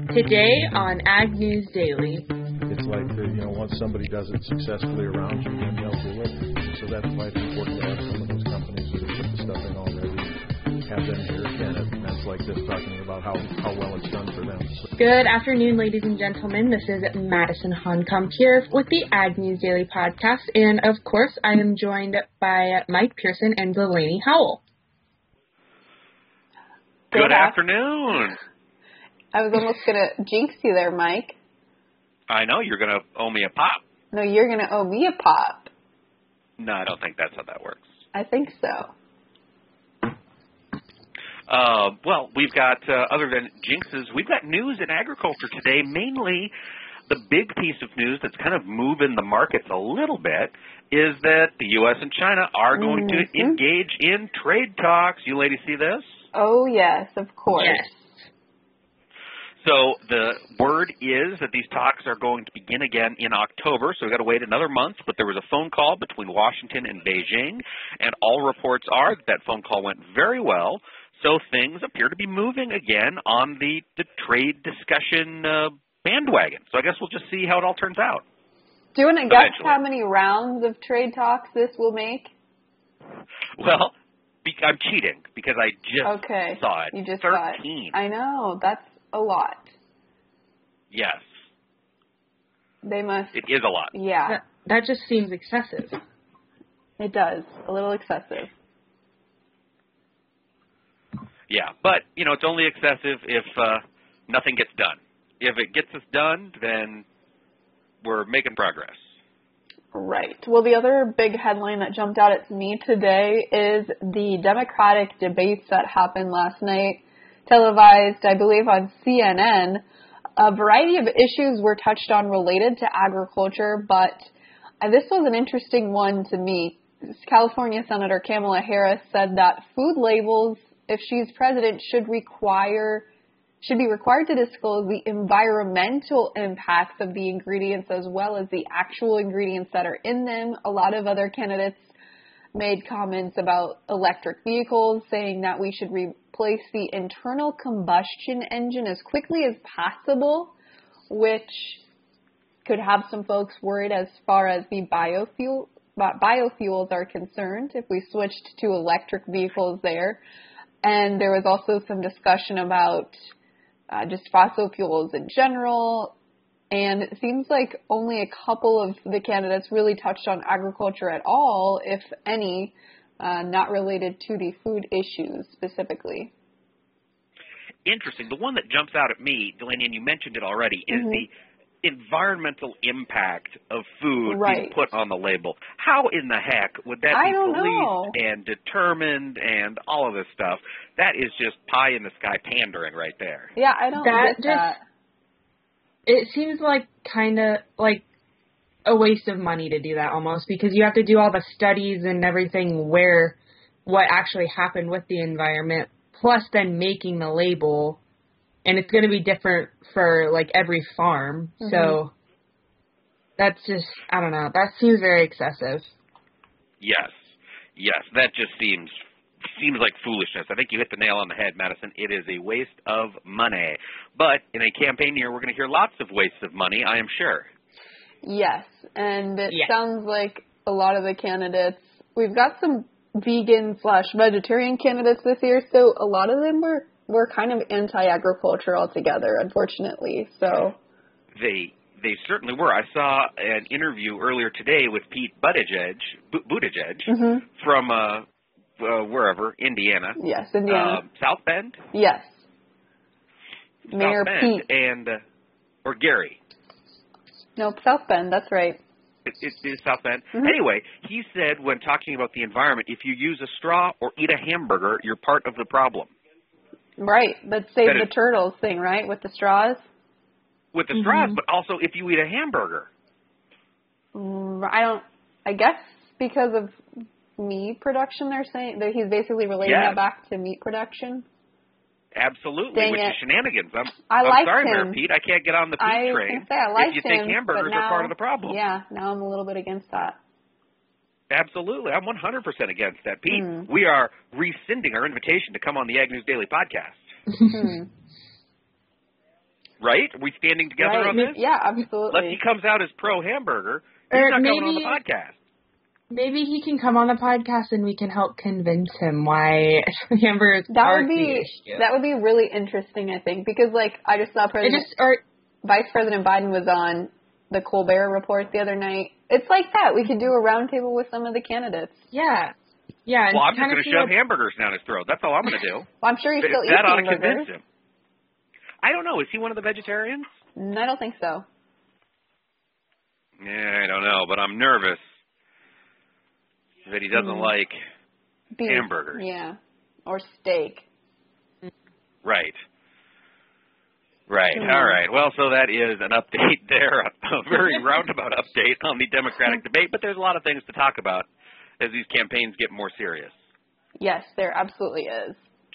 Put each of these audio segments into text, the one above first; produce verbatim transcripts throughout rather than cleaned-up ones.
Today on Ag News Daily. It's like, uh, you know, once somebody does it successfully around you, then they'll do it. So that's why it's important to have some of those companies that have put the stuff in already, have them here again at events like this talking about how, how well it's done for them. So. Good afternoon, ladies and gentlemen. This is Madison Honkamp here with the Ag News Daily podcast. And, of course, I am joined by Mike Pearson and Delaney Howell. Good, Good afternoon. I was almost going to jinx you there, Mike. I know. You're going to owe me a pop. No, you're going to owe me a pop. No, I don't think that's how that works. I think so. Uh, well, we've got, uh, other than jinxes, we've got news in agriculture today. Mainly, the big piece of news that's kind of moving the markets a little bit is that the U S and China are going mm-hmm. to engage in trade talks. You ladies see this? Oh, yes, of course. Yes. So the word is that these talks are going to begin again in October, so we've got to wait another month, but there was a phone call between Washington and Beijing, and all reports are that that phone call went very well, so things appear to be moving again on the, the trade discussion uh, bandwagon. So I guess we'll just see how it all turns out. Do you want to guess how many rounds of trade talks this will make? Well, I'm cheating because I just okay. saw it. You just thirteen. Saw it. I know. That's a lot. Yes. They must. It is a lot. Yeah. That, that just seems excessive. It does. A little excessive. Yeah, but, you know, it's only excessive if uh, nothing gets done. If it gets us done, then we're making progress. Right. Well, the other big headline that jumped out at me today is the Democratic debates that happened last night, televised, I believe, on C N N. A variety of issues were touched on related to agriculture, but this was an interesting one to me. California Senator Kamala Harris said that food labels, if she's president, should require should be required to disclose the environmental impacts of the ingredients as well as the actual ingredients that are in them. A lot of other candidates made comments about electric vehicles, saying that we should replace the internal combustion engine as quickly as possible, which could have some folks worried as far as the biofuel, biofuels are concerned if we switched to electric vehicles there. And there was also some discussion about uh, just fossil fuels in general. And it seems like only a couple of the candidates really touched on agriculture at all, if any, uh, not related to the food issues specifically. Interesting. The one that jumps out at me, Delaney, and you mentioned it already, is mm-hmm. the environmental impact of food right. being put on the label. How in the heck would that I be don't policed know. and determined and all of this stuff? That is just pie in the sky pandering right there. Yeah, I don't that get just, that. It seems like kind of like a waste of money to do that almost, because you have to do all the studies and everything where what actually happened with the environment, plus then making the label. And it's going to be different for, like, every farm. Mm-hmm. So that's just, I don't know, that seems very excessive. Yes. Yes, that just seems seems like foolishness. I think you hit the nail on the head, Madison. It is a waste of money. But in a campaign year, we're going to hear lots of wastes of money, I am sure. Yes, and it yes. sounds like a lot of the candidates, we've got some vegan slash vegetarian candidates this year, so a lot of them were We're kind of anti-agriculture altogether, unfortunately. So they they certainly were. I saw an interview earlier today with Pete Buttigieg, B- Buttigieg mm-hmm. from uh, uh, wherever, Indiana. Yes, Indiana. Uh, South Bend? Yes. South Mayor Bend Pete. and, uh, or Gary. Nope, South Bend, that's right. It, it is South Bend. Mm-hmm. Anyway, he said when talking about the environment, if you use a straw or eat a hamburger, you're part of the problem. Right, but save that the is, turtles thing, right, with the straws? With the mm-hmm. straws, but also if you eat a hamburger. Mm, I don't, I guess because of meat production, they're saying, that he's basically relating yes. that back to meat production. Absolutely, Dang which it. is shenanigans. I'm, I I'm like sorry, him. Mayor Pete, I can't get on the Pete I train. Say, I like if you him, think hamburgers now, are part of the problem. Yeah, now I'm a little bit against that. Absolutely. I'm one hundred percent against that. Pete, mm. we are rescinding our invitation to come on the Ag News Daily podcast. hmm. right? Are we standing together right. on this? Yeah, absolutely. Unless he comes out as pro-hamburger, he's Or not maybe, coming on the podcast. Maybe he can come on the podcast and we can help convince him why hamburgers that are would be the issue. that would be really interesting, I think, because like I just saw President just, or, Vice President Biden was on the Colbert Report the other night. It's like that. We could do a roundtable with some of the candidates. Yeah. Yeah. Well, I'm just going to shove hamburgers down his throat. That's all I'm going to do. Well, I'm sure he still eats that ought to hamburgers. convince him. I don't know. Is he one of the vegetarians? I don't think so. Yeah, I don't know, but I'm nervous that he doesn't Mm. like Beef. hamburgers. Yeah. Or steak. Right. Right. Mm. All right. Well, so that is an update there, a very roundabout update on the Democratic debate, but there's a lot of things to talk about as these campaigns get more serious. Yes, there absolutely is.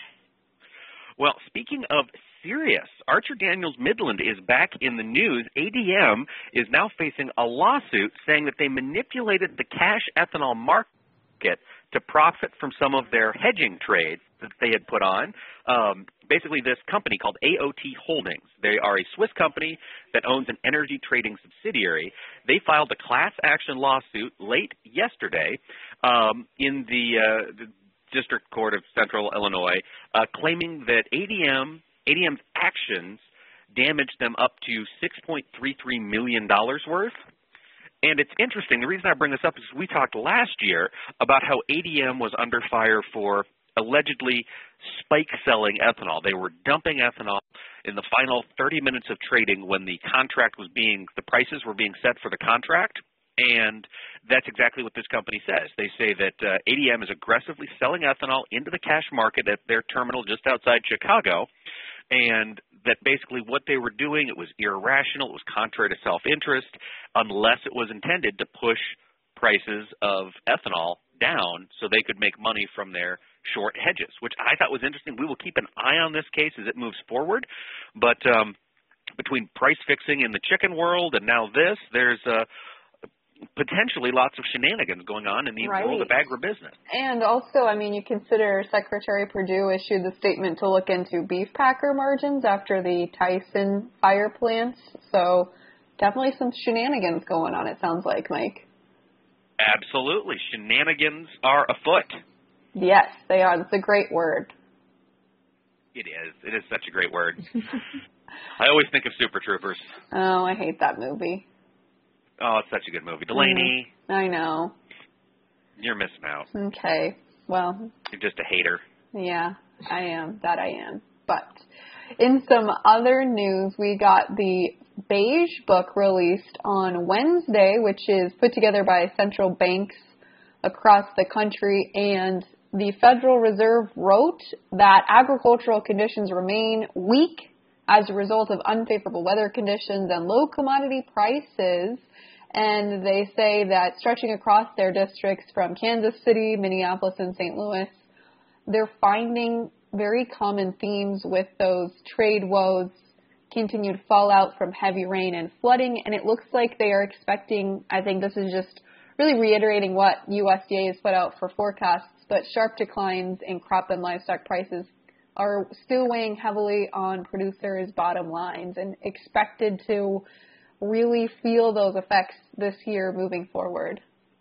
Well, speaking of serious, Archer Daniels Midland is back in the news. A D M is now facing a lawsuit saying that they manipulated the cash ethanol market to profit from some of their hedging trades that they had put on. Um, basically, this company called A O T Holdings, they are a Swiss company that owns an energy trading subsidiary. They filed a class action lawsuit late yesterday um, in the, uh, the District Court of Central Illinois, uh, claiming that A D M, A D M's actions damaged them up to six point three three million dollars worth. And it's interesting. The reason I bring this up is we talked last year about how A D M was under fire for allegedly spike selling ethanol. They were dumping ethanol in the final thirty minutes of trading when the contract was being, the prices were being set for the contract. And that's exactly what this company says. They say that uh, A D M is aggressively selling ethanol into the cash market at their terminal just outside Chicago, and that basically what they were doing, it was irrational, it was contrary to self-interest, unless it was intended to push prices of ethanol down so they could make money from their short hedges, which I thought was interesting. We will keep an eye on this case as it moves forward, but um, between price fixing in the chicken world and now this, there's uh, potentially lots of shenanigans going on in the Right. world of agribusiness. And also, I mean, you consider Secretary Perdue issued the statement to look into beef packer margins after the Tyson fire plants. So definitely some shenanigans going on, it sounds like, Mike. Absolutely. Shenanigans are afoot. Yes, they are. That's a great word. It is. It is such a great word. I always think of Super Troopers. Oh, I hate that movie. Oh, it's such a good movie. Delaney, Mm, I know. you're missing out. Okay. Well, You're just a hater. yeah, I am. That I am. But in some other news, we got the Beige Book released on Wednesday, which is put together by central banks across the country, and the Federal Reserve wrote that agricultural conditions remain weak as a result of unfavorable weather conditions and low commodity prices. And they say that stretching across their districts from Kansas City, Minneapolis, and Saint Louis, they're finding very common themes with those trade woes, continued fallout from heavy rain and flooding, and it looks like they are expecting, I think this is just really reiterating what U S D A has put out for forecasts, but sharp declines in crop and livestock prices are still weighing heavily on producers' bottom lines and expected to really feel those effects this year moving forward.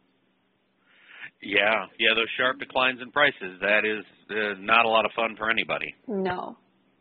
Yeah, yeah, those sharp declines in prices, that is uh, not a lot of fun for anybody. No.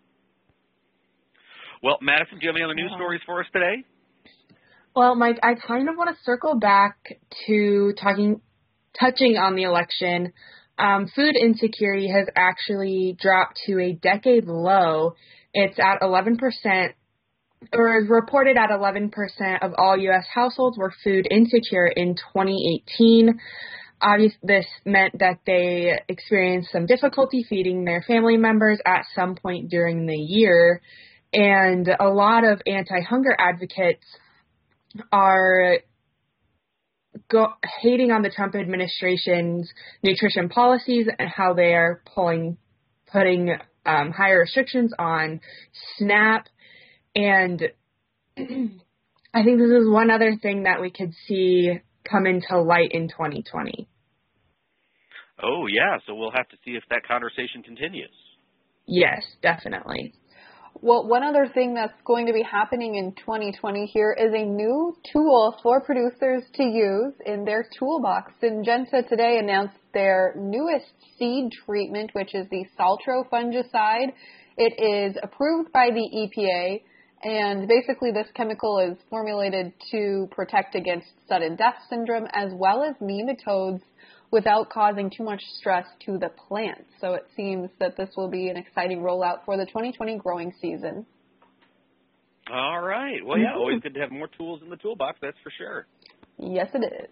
Well, Madison, do you have any other news stories for us today? Well, Mike, I kind of want to circle back to talking, touching on the election. Um, food insecurity has actually dropped to a decade low. It's at eleven percent, or is reported at eleven percent of all U S households were food insecure in twenty eighteen. Obviously, this meant that they experienced some difficulty feeding their family members at some point during the year. And a lot of anti-hunger advocates are go, hating on the Trump administration's nutrition policies and how they are pulling, putting um, higher restrictions on SNAP. And I think this is one other thing that we could see come into light in twenty twenty. Oh, yeah, so we'll have to see if that conversation continues. Yes, definitely. Well, one other thing that's going to be happening in twenty twenty here is a new tool for producers to use in their toolbox. Syngenta today announced their newest seed treatment, which is the Saltro fungicide. It is approved by the E P A, and basically this chemical is formulated to protect against sudden death syndrome as well as nematodes without causing too much stress to the plant. So it seems that this will be an exciting rollout for the twenty twenty growing season. All right. Well, yeah, always good to have more tools in the toolbox, that's for sure. Yes, it is.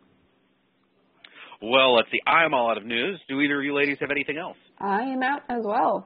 Well, let's see. I'm all out of news. Do either of you ladies have anything else? I am out as well.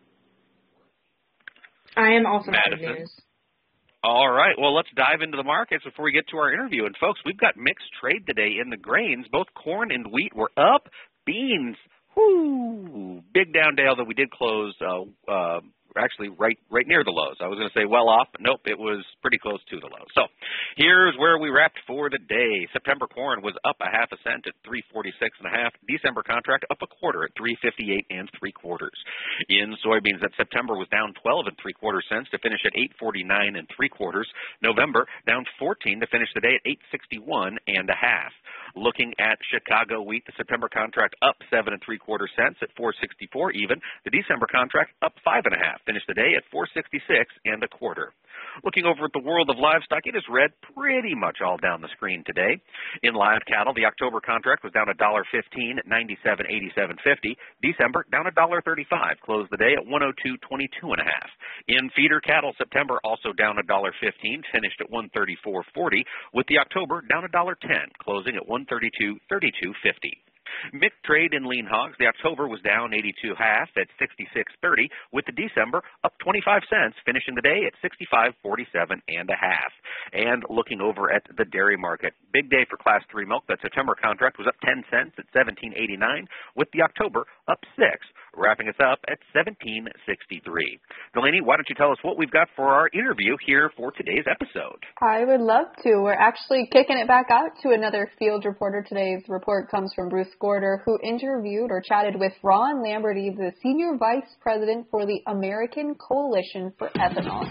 I am also out of Madison? news. All right. Well, let's dive into the markets before we get to our interview. And, folks, we've got mixed trade today in the grains. Both corn and wheat were up. Beans, whoo, big down day, although we did close uh, uh, actually right right near the lows. I was going to say well off, but nope, it was pretty close to the low. So here's where we wrapped for the day. September corn was up a half a cent at three forty-six and a half. December contract up a quarter at three fifty-eight and three quarters. In soybeans, that September was down twelve and three quarter cents to finish at eight forty-nine and three quarters. November down fourteen to finish the day at eight sixty-one and a half. Looking at Chicago wheat, the September contract up seven and three quarter cents at four sixty-four even. The December contract up five and a half. Finished the day at four sixty-six and a quarter. Looking over at the world of livestock, it is red pretty much all down the screen today. In live cattle, the October contract was down one dollar fifteen at ninety-seven eighty-seven fifty. December down one dollar thirty-five, closed the day at one oh two twenty-two and a half. In feeder cattle, September also down one dollar fifteen, finished at one thirty-four forty, with the October down one dollar ten, closing at one thirty-two thirty-two fifty. Mixed trade in lean hogs. The October was down eighty-two half at sixty-six thirty, with the December up twenty-five cents, finishing the day at sixty-five forty-seven and a half. And looking over at the dairy market, big day for Class three milk. That September contract was up ten cents at seventeen eighty-nine, with the October up six, wrapping us up at seventeen sixty-three. Delaney, why don't you tell us what we've got for our interview here for today's episode? I would love to. We're actually kicking it back out to another field reporter. Today's report comes from Bruce Gorder, who interviewed or chatted with Ron Lamberty, the Senior Vice President for the American Coalition for Ethanol.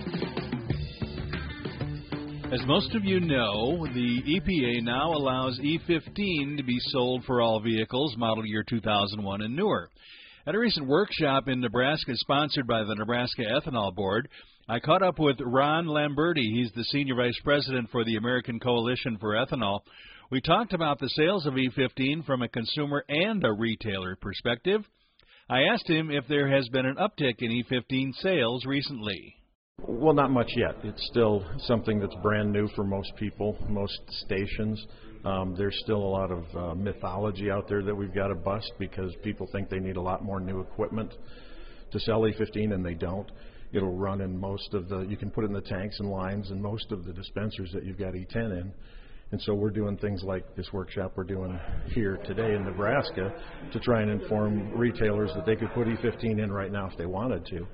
As most of you know, the E P A now allows E fifteen to be sold for all vehicles model year two thousand one and newer. At a recent workshop in Nebraska sponsored by the Nebraska Ethanol Board, I caught up with Ron Lamberty. He's the Senior Vice President for the American Coalition for Ethanol. We talked about the sales of E fifteen from a consumer and a retailer perspective. I asked him if there has been an uptick in E fifteen sales recently. Well, not much yet. It's still something that's brand new for most people, most stations. Um, there's still a lot of uh, mythology out there that we've got to bust because people think they need a lot more new equipment to sell E fifteen, and they don't. It'll run in most of the, you can put it in the tanks and lines in most of the dispensers that you've got E ten in. And so we're doing things like this workshop we're doing here today in Nebraska to try and inform retailers that they could put E fifteen in right now if they wanted to.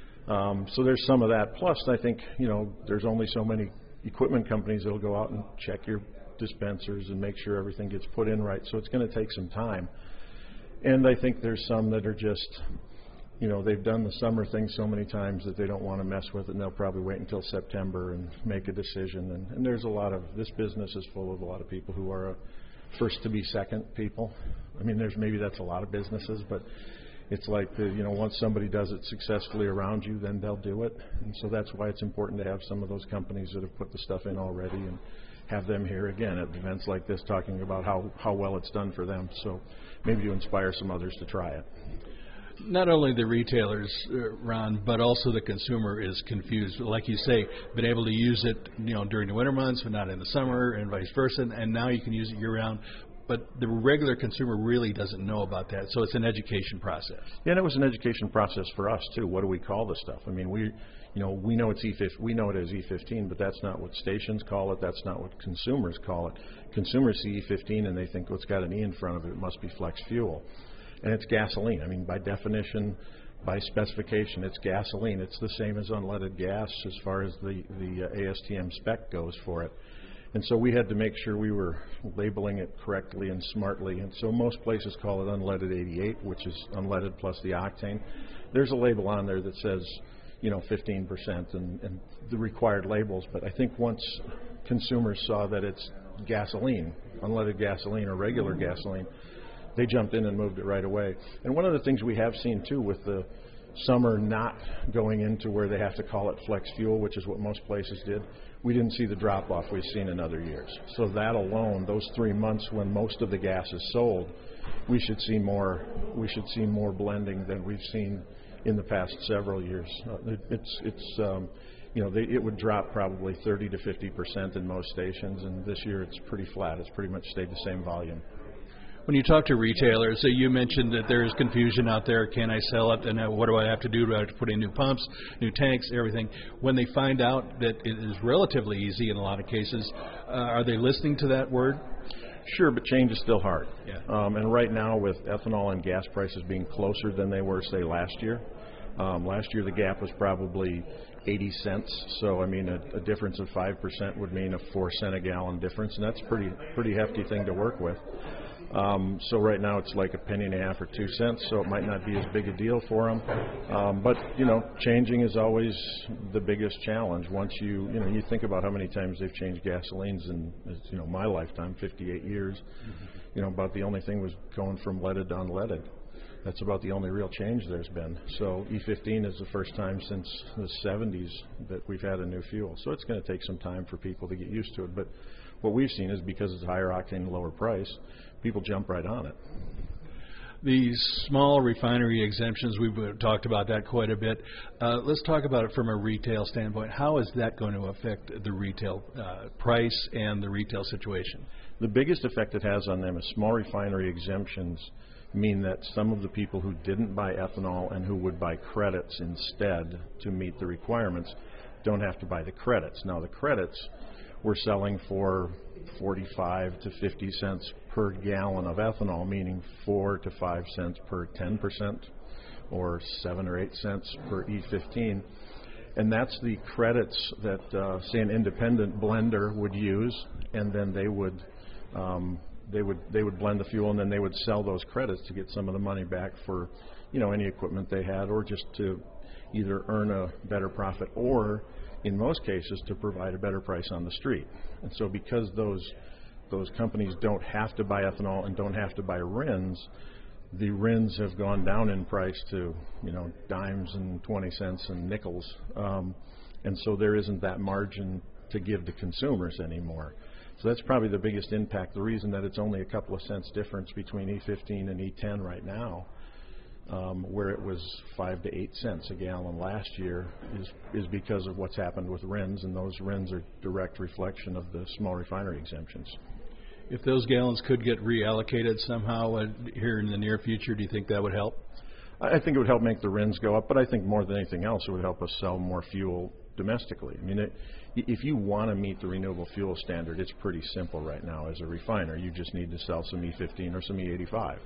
Um, so there's some of that. Plus, I think, you know, there's only so many equipment companies that will go out and check your dispensers and make sure everything gets put in right. So it's going to take some time. And I think there's some that are just, you know, they've done the summer thing so many times that they don't want to mess with it, and they'll probably wait until September and make a decision. And, and there's a lot of, this business is full of a lot of people who are a first to be second people. I mean, there's maybe that's a lot of businesses, but it's like, the, you know, once somebody does it successfully around you, then they'll do it. And so that's why it's important to have some of those companies that have put the stuff in already and have them here again at events like this talking about how, how well it's done for them. So maybe to inspire some others to try it. Not only the retailers, uh, Ron, but also the consumer is confused. Like you say, been able to use it, you know, during the winter months, but not in the summer, and vice versa. And now you can use it year-round. But the regular consumer really doesn't know about that, so it's an education process. Yeah, and it was an education process for us too. What do we call this stuff? I mean, we, you know, we know it's E fifteen, we know it as E fifteen, but that's not what stations call it. That's not what consumers call it. Consumers see E fifteen and they think, well, it's got an E in front of it. It must be flex fuel, and it's gasoline. I mean, by definition, by specification, it's gasoline. It's the same as unleaded gas as far as the the uh, A S T M spec goes for it. And so we had to make sure we were labeling it correctly and smartly. And so most places call it unleaded eighty-eight, which is unleaded plus the octane. There's a label on there that says, you know, fifteen percent and, and the required labels. But I think once consumers saw that it's gasoline, unleaded gasoline or regular gasoline, they jumped in and moved it right away. And one of the things we have seen, too, with the summer not going into where they have to call it flex fuel, which is what most places did, we didn't see the drop-off we've seen in other years. So that alone, those three months when most of the gas is sold, we should see more, we should see more blending than we've seen in the past several years. Uh, it, it's, it's um, you know, they, it would drop probably thirty to fifty percent in most stations, and this year it's pretty flat. It's pretty much stayed the same volume. When you talk to retailers, so you mentioned that there's confusion out there. Can I sell it? And what do I have to do? Do I have to put in new pumps, new tanks, everything? When they find out that it is relatively easy in a lot of cases, uh, are they listening to that word? Sure, but change is still hard. Yeah. Um, and right now, with ethanol and gas prices being closer than they were, say, last year, um, last year the gap was probably eighty cents. So, I mean, a, a difference of five percent would mean a four cent a gallon difference, and that's a pretty, pretty hefty thing to work with. Um, so right now it's like a penny and a half or two cents, so it might not be as big a deal for them. Um, but, you know, changing is always the biggest challenge. Once you, you know, you think about how many times they've changed gasolines in, you know, my lifetime, fifty-eight years, mm-hmm. you know, about the only thing was going from leaded to unleaded. That's about the only real change there's been. So E fifteen is the first time since the seventies that we've had a new fuel. So it's going to take some time for people to get used to it. But what we've seen is because it's higher octane, lower price, people jump right on it. These small refinery exemptions, we've talked about that quite a bit. Uh, let's talk about it from a retail standpoint. How is that going to affect the retail uh, price and the retail situation? The biggest effect it has on them is small refinery exemptions mean that some of the people who didn't buy ethanol and who would buy credits instead to meet the requirements don't have to buy the credits. Now, the credits we're selling for forty-five to fifty cents per gallon of ethanol, meaning four to five cents per ten percent or seven or eight cents per E fifteen. And that's the credits that, uh, say, an independent blender would use, and then they would um, they would they would blend the fuel, and then they would sell those credits to get some of the money back for, you know, any equipment they had, or just to either earn a better profit, or in most cases to provide a better price on the street. And so because those those companies don't have to buy ethanol and don't have to buy R I Ns, the R I Ns have gone down in price to, you know, dimes and twenty cents and nickels. Um, and so there isn't that margin to give to consumers anymore. So that's probably the biggest impact. The reason that it's only a couple of cents difference between E fifteen and E ten right now, Um, where it was five to eight cents a gallon last year, is is because of what's happened with R I Ns, and those R I Ns are direct reflection of the small refinery exemptions. If those gallons could get reallocated somehow uh, here in the near future, do you think that would help? I think it would help make the R I Ns go up, but I think more than anything else, it would help us sell more fuel domestically. I mean, it, if you want to meet the renewable fuel standard, it's pretty simple right now as a refiner. You just need to sell some E fifteen or some E eighty-five.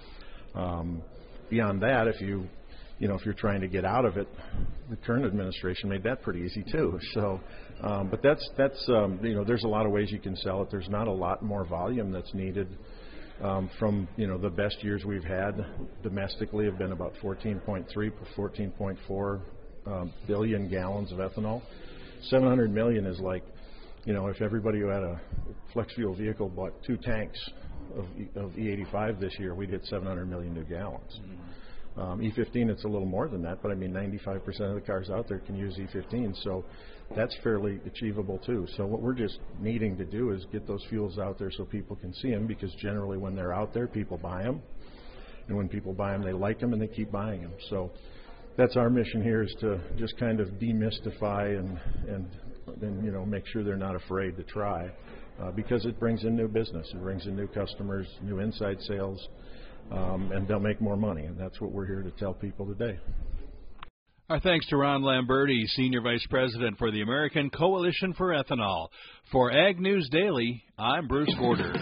Um, Beyond that, if you, you know, if you're trying to get out of it, the current administration made that pretty easy too. So, um, but that's that's um, you know, there's a lot of ways you can sell it. There's not a lot more volume that's needed. Um, from, you know, the best years we've had domestically have been about fourteen point three, fourteen point four um, billion gallons of ethanol. seven hundred million is like, you know, if everybody who had a flex fuel vehicle bought two tanks of, of E eighty-five this year, we'd hit seven hundred million new gallons. Mm-hmm. um, E fifteen, it's a little more than that, but I mean ninety-five percent of the cars out there can use E fifteen, so that's fairly achievable too. So what we're just needing to do is get those fuels out there so people can see them, because generally when they're out there, people buy them, and when people buy them, they like them and they keep buying them. So that's our mission here, is to just kind of demystify and and then, you know, make sure they're not afraid to try. Uh, because it brings in new business, it brings in new customers, new inside sales, um, and they'll make more money, and that's what we're here to tell people today. Our thanks to Ron Lamberti, Senior Vice President for the American Coalition for Ethanol. For Ag News Daily, I'm Bruce Gorder.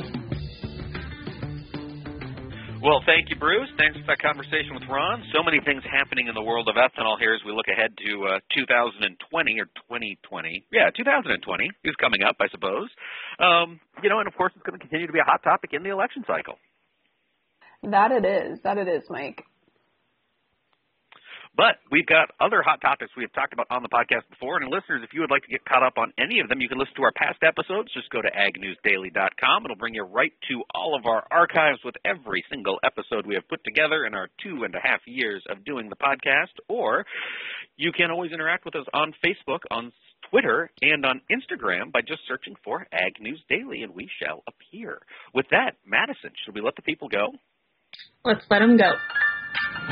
Well, thank you, Bruce. Thanks for that conversation with Ron. So many things happening in the world of ethanol here as we look ahead to uh, two thousand twenty or twenty twenty. Yeah, two thousand twenty is coming up, I suppose. Um, you know, and of course, it's going to continue to be a hot topic in the election cycle. That it is. That it is, Mike. But we've got other hot topics we have talked about on the podcast before, and listeners, if you would like to get caught up on any of them, you can listen to our past episodes. Just go to ag news daily dot com. It'll bring you right to all of our archives with every single episode we have put together in our two and a half years of doing the podcast. Or you can always interact with us on Facebook, on Twitter, and on Instagram by just searching for Ag News Daily, and we shall appear. With that, Madison, should we let the people go? Let's let them go.